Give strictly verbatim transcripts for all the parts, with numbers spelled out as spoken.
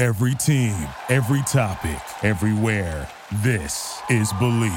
Every team, every topic, everywhere. This is Believe.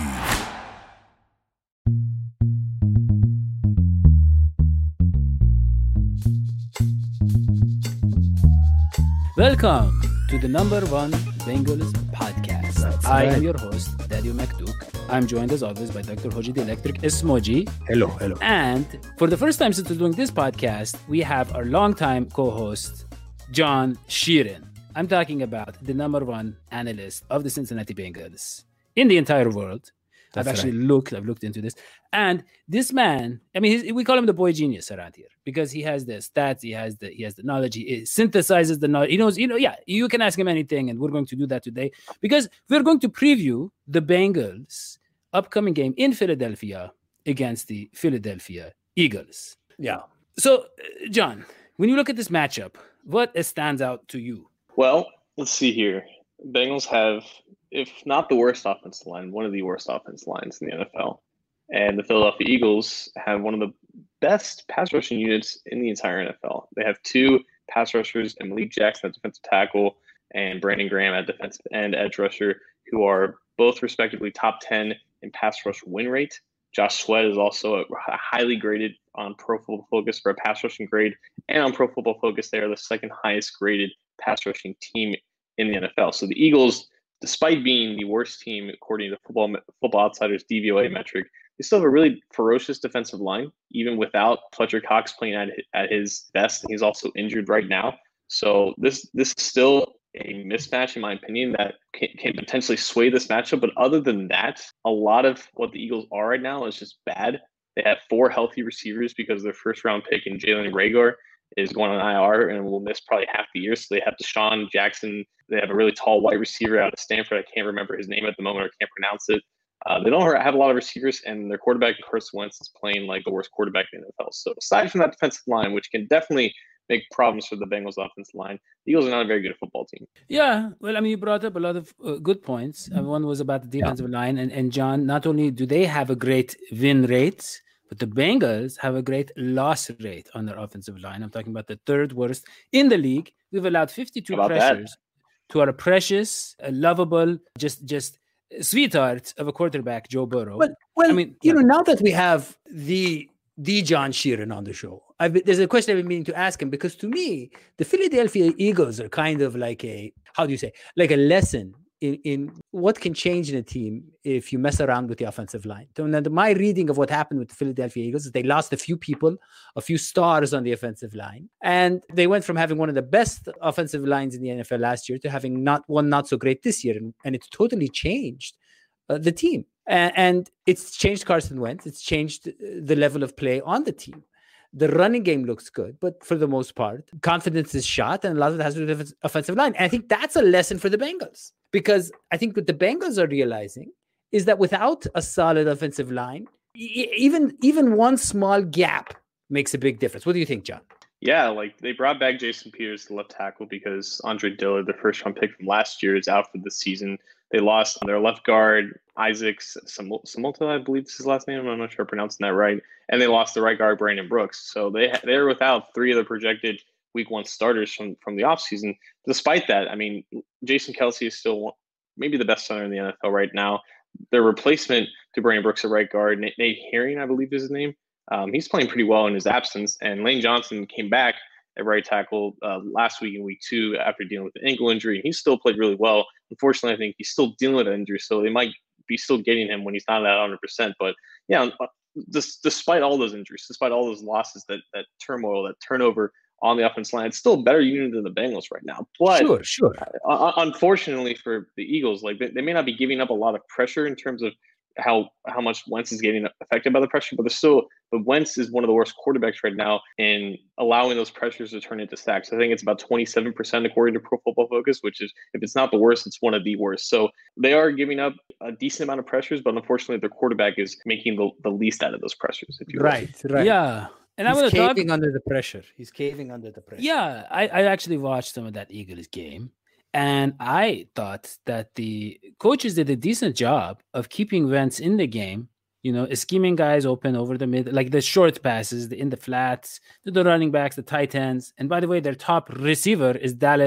Welcome to the number one Bengals podcast. That's I right. am your host, Dario McDuke. I'm joined as always by Doctor Hoji the Electric Ismoji. Hello, hello. And for the first time since we're doing this podcast, we have our longtime co-host, John Sheeran. I'm talking about the number one analyst of the Cincinnati Bengals in the entire world. That's I've actually right. looked, I've looked into this. And this man, I mean, he's, we call him the boy genius around here because he has the stats, he has the he has the knowledge, he synthesizes the knowledge. He knows, you know, yeah, you can ask him anything, and we're going to do that today because we're going to preview the Bengals' upcoming game in Philadelphia against the Philadelphia Eagles. Yeah. So, uh, John, when you look at this matchup, what stands out to you? Well, let's see here. Bengals have, if not the worst offensive line, one of the worst offensive lines in the N F L. And the Philadelphia Eagles have one of the best pass rushing units in the entire N F L. They have two pass rushers, and Malik Jackson at defensive tackle and Brandon Graham at defensive end edge rusher, who are both respectively top ten in pass rush win rate. Josh Sweat is also a highly graded on Pro Football Focus for a pass rushing grade, and on Pro Football Focus, they are the second highest graded pass rushing team in the N F L. So the Eagles, despite being the worst team according to Football Football Outsiders D V O A metric, they still have a really ferocious defensive line, even without Fletcher Cox playing at at his best. He's also injured right now. So this this is still a mismatch, in my opinion, that can, can potentially sway this matchup. But other than that, a lot of what the Eagles are right now is just bad. They have four healthy receivers because their first round pick in Jalen Reagor is going on I R and will miss probably half the year. So they have Deshaun Jackson. They have a really tall white receiver out of Stanford. I can't remember his name at the moment, or can't pronounce it. Uh, they don't have a lot of receivers, and their quarterback, Carson Wentz, is playing like the worst quarterback in the N F L. So aside from that defensive line, which can definitely make problems for the Bengals offensive line, the Eagles are not a very good football team. Yeah, well, I mean, you brought up a lot of uh, good points. Uh, one was about the defensive yeah. line. And, and John, not only do they have a great win rate, but the Bengals have a great loss rate on their offensive line. I'm talking about the third worst in the league. We've allowed fifty-two pressures that? to our precious, uh, lovable, just just sweetheart of a quarterback, Joe Burrow. Well, well I mean, you yeah. know, now that we have the the John Sheeran on the show, I've been, there's a question I've been meaning to ask him, because to me, the Philadelphia Eagles are kind of like a, how do you say, like a lesson in, in what can change in a team if you mess around with the offensive line. So now, my reading of what happened with the Philadelphia Eagles is they lost a few people, a few stars on the offensive line, and they went from having one of the best offensive lines in the N F L last year to having not one not so great this year, and, and it's totally changed uh, the team. And it's changed Carson Wentz. It's changed the level of play on the team. The running game looks good, but for the most part, confidence is shot, and a lot of it has to do with the offensive line. And I think that's a lesson for the Bengals, because I think what the Bengals are realizing is that without a solid offensive line, even, even one small gap makes a big difference. What do you think, John? Yeah, like they brought back Jason Peters to left tackle because Andre Dillard, the first round pick from last year, is out for the season. They lost on their left guard, Isaac Samolta, I believe is his last name. I'm not sure I'm pronouncing that right. And they lost the right guard, Brandon Brooks. So they, they're without three of the projected week one starters from, from the offseason. Despite that, I mean, Jason Kelce is still one, maybe the best center in the N F L right now. Their replacement to Brandon Brooks at right guard, Nate, Nate Herring, I believe is his name. Um, he's playing pretty well in his absence. And Lane Johnson came back at right tackle uh, last week in week two after dealing with an ankle injury. He still played really well. Unfortunately, I think he's still dealing with an injury, so they might be still getting him when he's not at one hundred percent. But yeah, this, despite all those injuries, despite all those losses, that that turmoil, that turnover on the offense line, it's still a better unit than the Bengals right now. But sure, sure. Uh, unfortunately for the Eagles, like they, they may not be giving up a lot of pressure in terms of how how much Wentz is getting affected by the pressure, but they're still, but Wentz is one of the worst quarterbacks right now in allowing those pressures to turn into sacks. I think it's about twenty-seven percent according to Pro Football Focus, which is, if it's not the worst, it's one of the worst. So they are giving up a decent amount of pressures, but unfortunately their quarterback is making the, the least out of those pressures, if you will. Right, right. Yeah. And He's I want to caving talk under the pressure. He's caving under the pressure. Yeah, I, I actually watched some of that Eagles game. And I thought that the coaches did a decent job of keeping Wentz in the game, you know, scheming guys open over the mid, like the short passes, the in the flats, to the running backs, the tight ends. And by the way, their top receiver is Dallas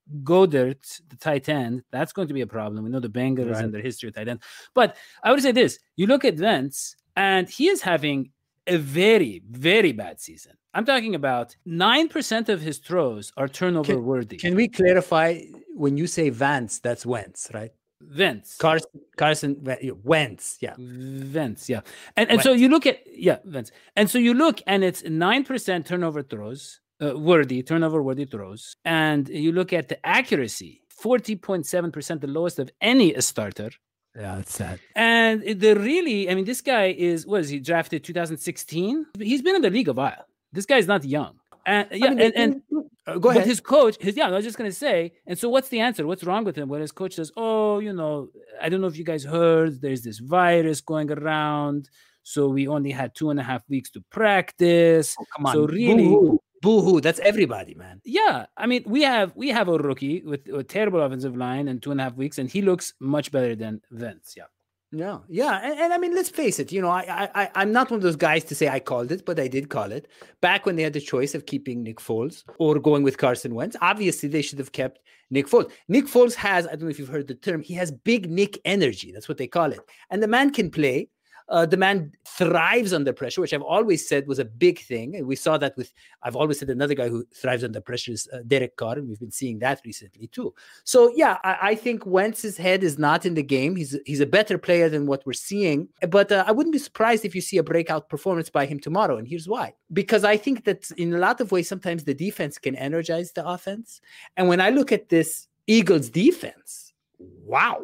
Goddard, the tight end, that's going to be a problem. We know the Bengals Right. and their history of tight end. But I would say this: you look at Wentz, and he is having a very, very bad season. I'm talking about nine percent of his throws are turnover worthy. Can we clarify, when you say Vance, that's Wentz, right? Wentz. Carson, Carson Wentz, yeah. Wentz, yeah. And and so you look at, yeah, Wentz. And so you look, and it's nine percent turnover throws, uh, worthy, turnover worthy throws. And you look at the accuracy, forty point seven percent, the lowest of any starter. Yeah, that's sad. And the really, I mean, this guy is, what is he, drafted two thousand sixteen? He's been in the league a while. This guy's not young. And yeah, I mean, and, and uh, go ahead. But his coach, his yeah, I was just gonna say. And so, what's the answer? What's wrong with him? When his coach says, "Oh, you know, I don't know if you guys heard, there's this virus going around, so we only had two and a half weeks to practice." Oh, come on, So really, boo-hoo. Boo-hoo. That's everybody, man. yeah, I mean, we have we have a rookie with a terrible offensive line and two and a half weeks, and he looks much better than Wentz. Yeah. Yeah, yeah, and, and I mean, let's face it. You know, I, I, I'm not one of those guys to say I called it, but I did call it back when they had the choice of keeping Nick Foles or going with Carson Wentz. Obviously, they should have kept Nick Foles. Nick Foles has, I don't know if you've heard the term, he has big Nick energy. That's what they call it, and the man can play. Uh, the man thrives under pressure, which I've always said was a big thing. And we saw that with, I've always said another guy who thrives under pressure is uh, Derek Carr, and we've been seeing that recently too. So yeah, I, I think Wentz's head is not in the game. He's he's a better player than what we're seeing. But uh, I wouldn't be surprised if you see a breakout performance by him tomorrow. And here's why. Because I think that in a lot of ways, sometimes the defense can energize the offense. And when I look at this Eagles defense, wow.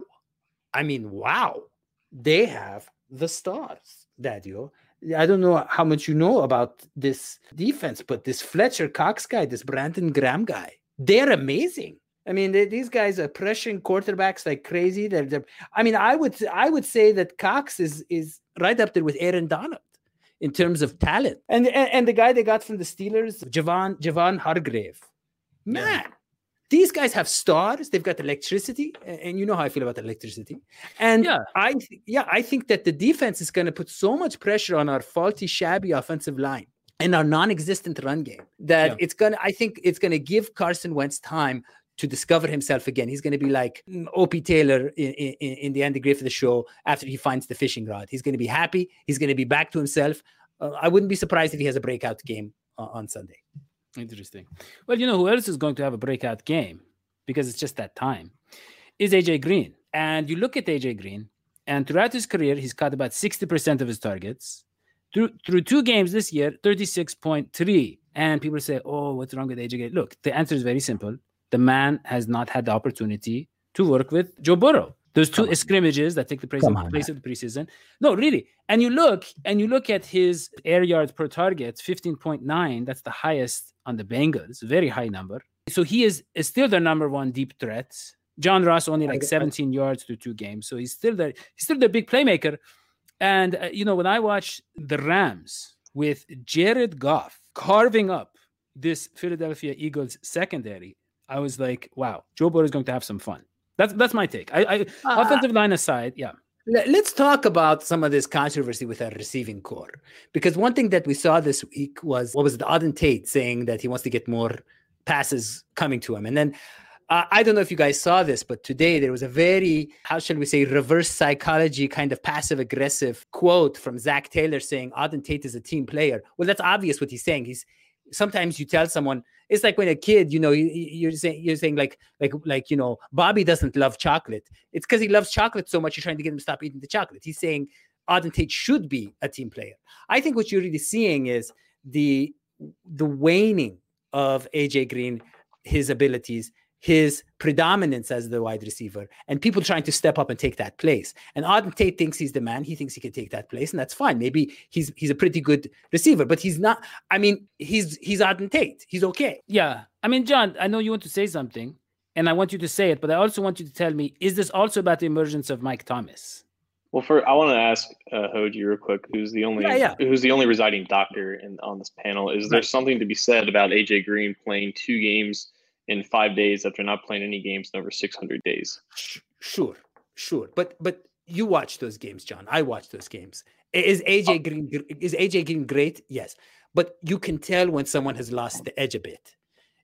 I mean, wow. They have the stars, Daddio. I don't know how much you know about this defense, but this Fletcher Cox guy, this Brandon Graham guy, they're amazing. I mean, they, these guys are pressuring quarterbacks like crazy. They're, they're, I mean, I would I would say that Cox is is right up there with Aaron Donald in terms of talent. And and, and the guy they got from the Steelers, Javon Javon Hargrave, man. Yeah. These guys have stars. They've got electricity, and you know how I feel about electricity. And yeah, I th- yeah, I think that the defense is going to put so much pressure on our faulty, shabby offensive line and our non-existent run game that yeah. it's gonna. I think it's going to give Carson Wentz time to discover himself again. He's going to be like O P Taylor in, in, in the Andy Griffith show after he finds the fishing rod. He's going to be happy. He's going to be back to himself. Uh, I wouldn't be surprised if he has a breakout game uh, on Sunday. Interesting. Well, you know who else is going to have a breakout game, because it's just that time, is A J Green. And you look at A J Green, and throughout his career, he's caught about sixty percent of his targets. Through through two games this year, thirty-six point three. And people say, oh, what's wrong with A J Green? Look, the answer is very simple. The man has not had the opportunity to work with Joe Burrow. Those two scrimmages that take the place, of, on, place of the preseason. No, really. And you look and you look at his air yards per target, fifteen point nine. That's the highest on the Bengals. Very high number. So he is, is still their number one deep threat. John Ross only like seventeen yards through two games. So he's still the he's still the big playmaker. And uh, you know, when I watch the Rams with Jared Goff carving up this Philadelphia Eagles secondary, I was like, wow, Joe Burrow is going to have some fun. That's that's my take. I, I uh, offensive line aside, yeah. Let's talk about some of this controversy with our receiving core, because one thing that we saw this week was what was it, Auden Tate saying that he wants to get more passes coming to him, and then uh, I don't know if you guys saw this, but today there was a very, how shall we say, reverse psychology kind of passive aggressive quote from Zach Taylor saying Auden Tate is a team player. Well, that's obvious what he's saying. He's sometimes you tell someone. It's like when a kid, you know, you, you're saying, you're saying like, like, like, you know, Bobby doesn't love chocolate. It's because he loves chocolate so much. You're trying to get him to stop eating the chocolate. He's saying Auden Tate should be a team player. I think what you're really seeing is the, the waning of A J Green, his abilities, his predominance as the wide receiver, and people trying to step up and take that place. And Auden Tate thinks he's the man. He thinks he can take that place, and that's fine. Maybe he's he's a pretty good receiver, but he's not. I mean, he's he's Auden Tate. He's okay. Yeah. I mean, John, I know you want to say something, and I want you to say it, but I also want you to tell me, is this also about the emergence of Mike Thomas? Well, for I want to ask uh, Hoji real quick, who's the only yeah, yeah. who's the only residing doctor in on this panel. Is there right. something to be said about A J Green playing two games in five days after not playing any games in over six hundred days? Sure, sure. But but you watch those games, John. I watch those games. Is A J Green is A J Green great? Yes. But you can tell when someone has lost the edge a bit.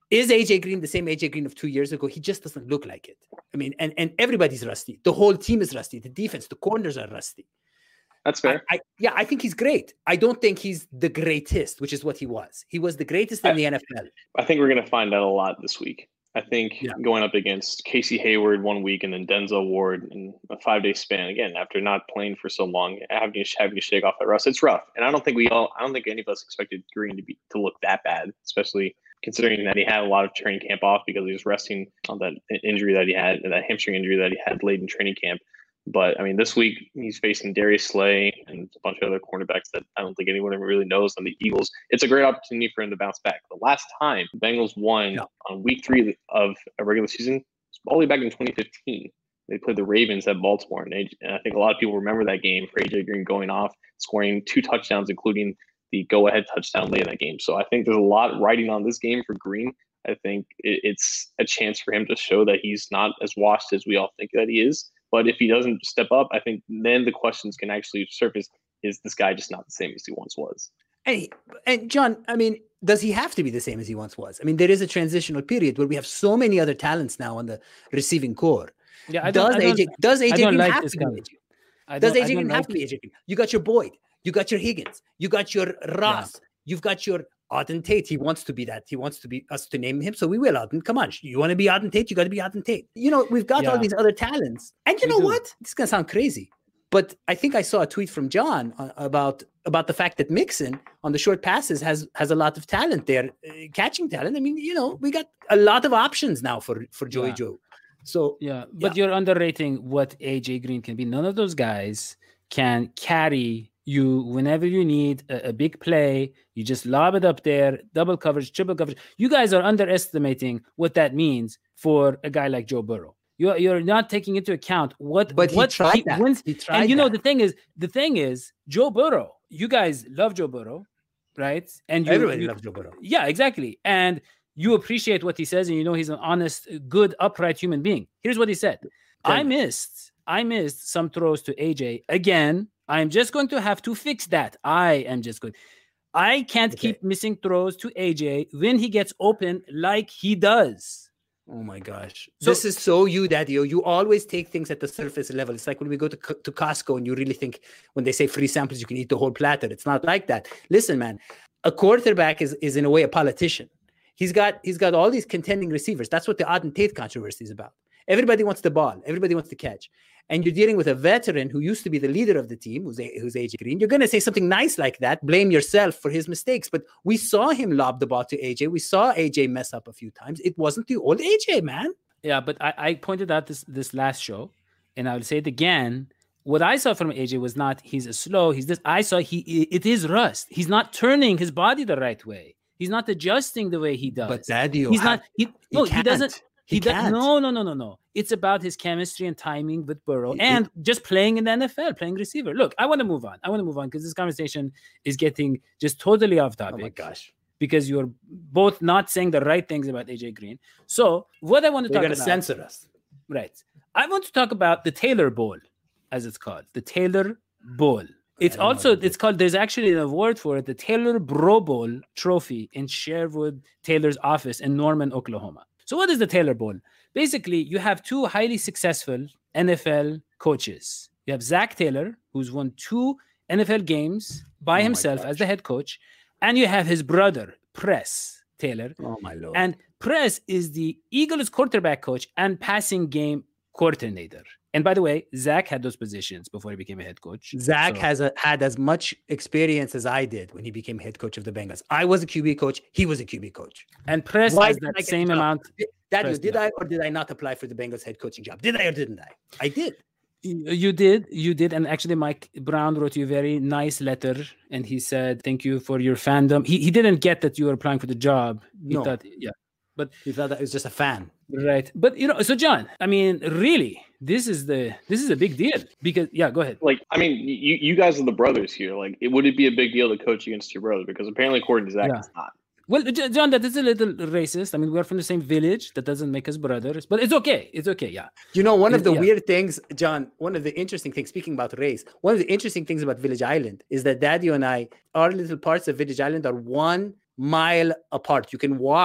Is A J Green the same A J Green of two years ago? He just doesn't look like it. I mean, and, and everybody's rusty. The whole team is rusty. The defense, the corners are rusty. That's fair. I, I, yeah, I think he's great. I don't think he's the greatest, which is what he was. He was the greatest in I, the N F L. I think we're going to find out a lot this week. I think yeah. going up against Casey Hayward one week and then Denzel Ward in a five-day span, again, after not playing for so long, having to, having to shake off that rust, it's rough. And I don't think we all, I don't think any of us expected Green to be to look that bad, especially considering that he had a lot of training camp off because he was resting on that injury that he had, that hamstring injury that he had late in training camp. But, I mean, this week he's facing Darius Slay and a bunch of other cornerbacks that I don't think anyone really knows on the Eagles. It's a great opportunity for him to bounce back. The last time the Bengals won yeah. on week three of a regular season was all the way back in twenty fifteen. They played the Ravens at Baltimore. And, they, and I think a lot of people remember that game for A J Green going off, scoring two touchdowns, including the go-ahead touchdown late in that game. So I think there's a lot riding on this game for Green. I think it, it's a chance for him to show that he's not as washed as we all think that he is. But if he doesn't step up, I think then the questions can actually surface. Is this guy just not the same as he once was? And, and John, I mean, does he have to be the same as he once was? I mean, there is a transitional period where we have so many other talents now on the receiving core. Yeah, I does don't, I A J don't, does A J Green like have to be A J? I Does A J I Green like have to be A J Green? You got your Boyd, you got your Higgins, you got your Ross, yeah. you've got your Auden Tate. He wants to be that. He wants to be us to name him. So we will, Auden. Come on. You want to be Auden Tate? You got to be Auden Tate. You know, we've got yeah. all these other talents. And you we know do. what? This is going to sound crazy. But I think I saw a tweet from John about about the fact that Mixon on the short passes has has a lot of talent there, uh, catching talent. I mean, you know, we got a lot of options now for, for Joey yeah. Joe. So yeah, but yeah. you're underrating what A J Green can be. None of those guys can carry you whenever you need a, a big play. You just lob it up there, double coverage, triple coverage. You guys are underestimating what that means for a guy like Joe Burrow. You're you're not taking into account what. But what he tried he that. Wins. He tried and you know that. the thing is, the thing is, Joe Burrow. You guys love Joe Burrow, right? And you, everybody you, loves Joe Burrow. Yeah, exactly. And you appreciate what he says, and you know he's an honest, good, upright human being. Here's what he said: Tell I me. missed, I missed some throws to A J again. I'm just going to have to fix that. I am just going. I can't Okay. keep missing throws to A J when he gets open like he does. Oh my gosh. So- this is so you, Daddy. You always take things at the surface level. It's like when we go to, to Costco and you really think when they say free samples, you can eat the whole platter. It's not like that. Listen, man, a quarterback is, is in a way a politician. He's got he's got all these contending receivers. That's what the Auden Tate controversy is about. Everybody wants the ball. Everybody wants to catch. And you're dealing with a veteran who used to be the leader of the team, who's, a, who's A J Green. You're going to say something nice like that, blame yourself for his mistakes. But we saw him lob the ball to A J. We saw A J mess up a few times. It wasn't the old A J, man. Yeah, but I, I pointed out this this last show, and I will say it again. What I saw from A J was not he's a slow. He's this. I saw he it is rust. He's not turning his body the right way. He's not adjusting the way he does. But Daddy, he's not. He, no, he, can't. doesn't. He, He does, can't. no, no, no, no, no. It's about his chemistry and timing with Burrow and it, just playing in the N F L, playing receiver. Look, I want to move on. I want to move on because this conversation is getting just totally off topic. Oh my gosh. Because you're both not saying the right things about A J Green. So what I want to They're talk gonna about. censor us. Right. I want to talk about the Taylor Bowl, as it's called. The Taylor Bowl. It's also, it's called, there's actually an award for it, the Taylor Bro Bowl trophy in Sherwood Taylor's office in Norman, Oklahoma. So what is the Taylor Bowl? Basically, you have two highly successful N F L coaches. You have Zach Taylor, who's won two N F L games by Oh himself as the head coach. And you have his brother, Press Taylor. Oh my Lord. And Press is the Eagles quarterback coach and passing game coordinator. And by the way, Zach had those positions before he became a head coach. Zach So- has a, had as much experience as I did when he became head coach of the Bengals. I was a Q B coach. He was a Q B coach. And Press Why has did that I get same the job? amount. Daniel, Press did did. I or did I not apply for the Bengals head coaching job? Did I or didn't I? I did. You you did, you did, and actually, Mike Brown wrote you a very nice letter, and he said, "Thank you for your fandom." He he didn't get that you were applying for the job. He No. thought, yeah, but He thought that I was just a fan. right, but you know, so John, I mean, really, this is the this is a big deal because yeah, go ahead. Like, I mean, you you guys are the brothers here. Like, it would it be a big deal to coach against your brother? Because apparently, according to Zach, Yeah. it's not. Well, J- John, that is a little racist. I mean, we're from the same village. That doesn't make us brothers, but it's okay. It's okay. Yeah. You know, one of the Yeah. weird things, John, one of the interesting things, speaking about race, one of the interesting things about Village Island is that Daddy and I, our little parts of Village Island are one mile apart. You can walk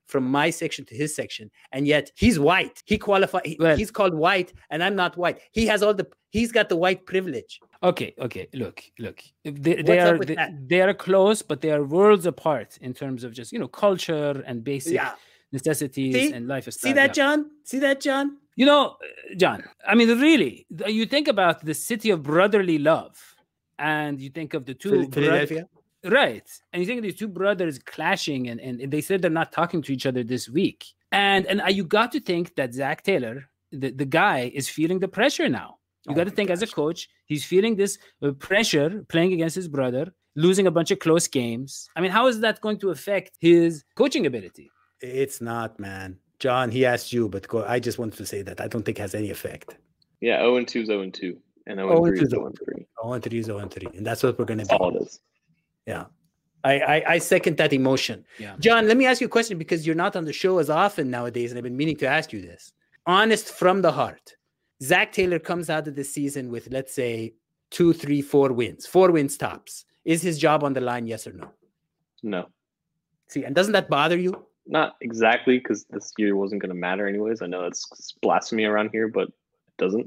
from my section to his section, and yet he's white. He qualified. He, Well- he's called white, and I'm not white. He has all the. He's got the white privilege. Okay, okay. Look, look. They, What's they up are with they, that? they are close, but they are worlds apart in terms of just you know culture and basic Yeah. necessities See? and lifestyle. See that, Yeah. John? See that, John? You know, uh, John. I mean, really, th- you think about the city of brotherly love, and you think of the two Phil- bro- Philadelphia. right? And you think of these two brothers clashing, and, and they said they're not talking to each other this week. And and uh, you got to think that Zach Taylor, the, the guy, is feeling the pressure now. You Oh got to my think as a gosh. coach, he's feeling this uh, pressure playing against his brother, losing a bunch of close games. I mean, how is that going to affect his coaching ability? It's not, man. John, he asked you, but go, I just wanted to say that I don't think it has any effect. Yeah, zero and two is zero and two, and zero Oh, and three two is is zero and three. oh and three is oh and three, and that's what we're going to That's be. all it is. Yeah. I, I, I second that emotion. Yeah. John, let me ask you a question because you're not on the show as often nowadays, and I've been meaning to ask you this. Honest from the heart. Zach Taylor comes out of this season with, let's say, two, three, four wins, four wins tops. Is his job on the line, yes or no? No, See, and doesn't that bother you? not exactly, because this year wasn't going to matter anyways. I know that's it's blasphemy around here, but it doesn't.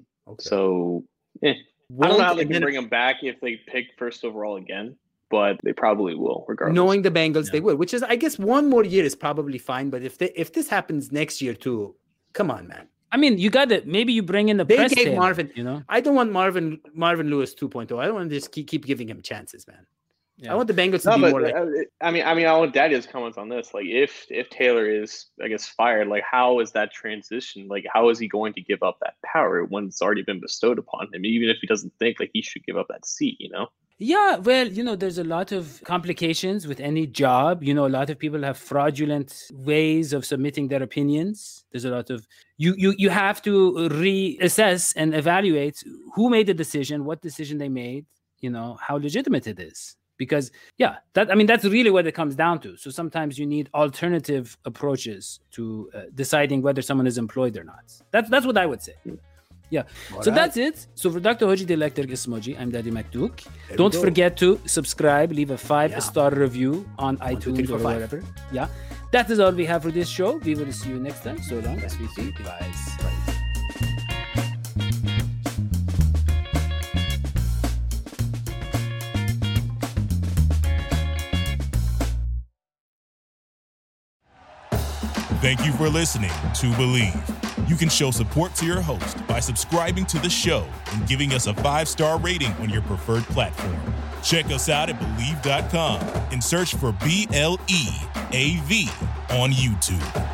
So, eh. I don't know how they and can then bring him back if they pick first overall again, but they probably will, regardless. knowing the Bengals, they will, which is, I guess, one more year is probably fine. But if they, if this happens next year too, come on, man. I mean, you got to maybe you bring in the They press gave Taylor, Marvin- you know. I don't want Marvin Marvin Lewis two point oh. I don't want to just keep, keep giving him chances, man. Yeah. I want the Bengals to No, be but more like. uh, I mean, I mean, I want Daddy's comments on this. Like, if if Taylor is, I guess, fired, like, how is that transition? Like, how is he going to give up that power when it's already been bestowed upon him? Even if he doesn't think like he should give up that seat, you know? Yeah, well, you know, there's a lot of complications with any job. You know, a lot of people have fraudulent ways of submitting their opinions. There's a lot of you you you have to reassess and evaluate who made the decision, what decision they made, you know, how legitimate it is. Because yeah, that I mean that's really what it comes down to. So sometimes you need alternative approaches to uh, deciding whether someone is employed or not. That's that's what I would say. Yeah. So right. that's it. So for Doctor Hoji the Electric Ismoji, I'm Daddy McDuke. There we Don't go. forget to subscribe, leave a five Yeah. star review on One, two, iTunes three, four, or five. whatever. Yeah. That is all we have for this show. We will see you next time. So long as we see you guys. Thank you for listening to Believe. You can show support to your host by subscribing to the show and giving us a five-star rating on your preferred platform. Check us out at Believe dot com and search for B L E A V on YouTube.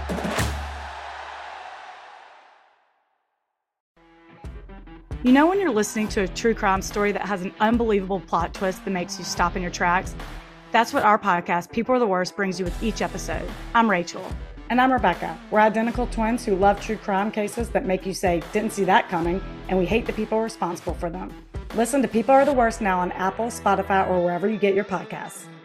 You know when you're listening to a true crime story that has an unbelievable plot twist that makes you stop in your tracks? That's what our podcast, People Are the Worst, brings you with each episode. I'm Rachel. And I'm Rebecca. We're identical twins who love true crime cases that make you say, didn't see that coming, and we hate the people responsible for them. Listen to People Are the Worst now on Apple, Spotify, or wherever you get your podcasts.